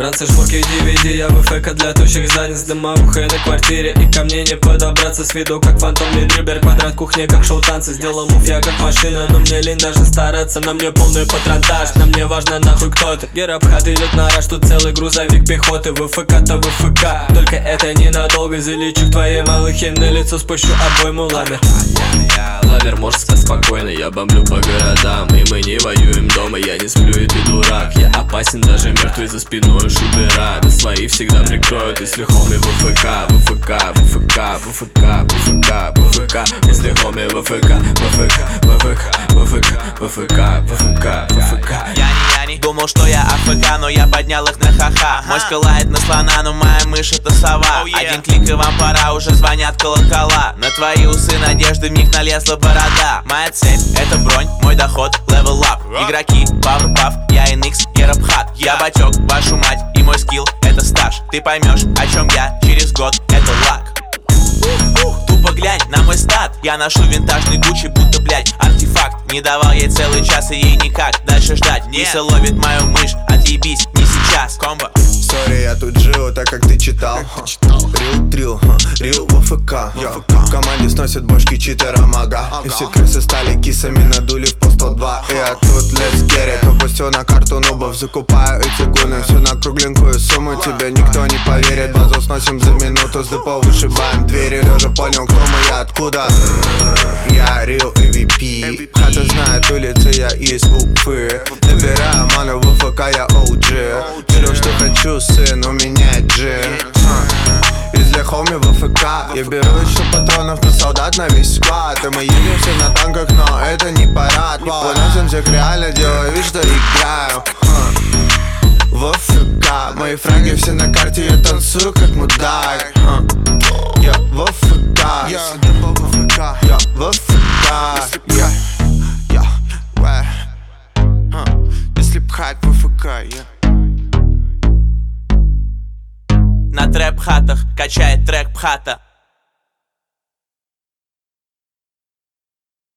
Ранцы, шмурки, DVD, я ВФК для тощих задниц. Дымовуха на квартире, и ко мне не подобраться. С виду как фантомный дрибер, квадрат кухни как шоу-танцы. Сделал мув я как машина, но мне лень даже стараться. На мне полный патронтаж, на мне важно нахуй кто ты. Герабхат идет на раш, тут целый грузовик пехоты. ВФК-то ВФК, только это ненадолго. Залечу к твоей малыхе, на лицо спущу обойму ламер. Лавер, можешь спать спокойно, я бомблю по городам. И мы не воюем дома, я не сплю и ты дурак. Я опасен, даже мертвый за спиной шутера. Да свои всегда прикроют, если хоми ВФК. ВФК, ВФК, ВФК, ВФК, ВФК. Если хоми ВФК, ВФК, ВФК, ВФК, ВФК, ВФК, ВФК. Я не думал, что я АФК, но я поднял их на ха-ха. Моська лает на слона, но моя мышь это сова. Один клик и вам пора, уже звонят колокола. На твои усы надежды вмиг налезла борода. Моя цель — это бронь, мой доход — level up. Игроки — Powerpuff, я NX, Герабхат. Я батек, вашу мать, и мой скилл — это стаж. Ты поймешь, о чем я через год, это лак. Тупо глянь на мой стат. Я ношу винтажный Гуччи, будто, блядь, артефакт. Не давал ей целый час, и ей никак дальше ждать. Виса ловит мою мышь, отъебись, не сейчас. Комбо. Сори, я тут жил, так как ты читал. Рил трил, рил ВФК. В команде сносят башки читерам, ага. И все крысы стали кисами, надули в по 102. И я тут let's get it. Упустил на карту нубов, закупаю эти гуны. Всю на кругленькую сумму, тебе никто не поверит. Базу сносим за минуту, с депо вышибаем двери. Лежа понял, кто мы, я откуда. Я Real MVP. Хата знает улицы, я из Уфы. Набираю ману в ВФК, я OG. Беру, что хочу, сын, у меня джин. Из для хоми ВФК. Я беру еще патронов на солдат, на весь склад. И мы едем все на танках, но это не парад. Выносим всех реально, делаю вид, что играю. ВФК. Мои фраги все на карте, я танцую как мудак. Я ВФК. Я ВФК. Если пхать ВФК, На трэп-хатах качает трек Пхата.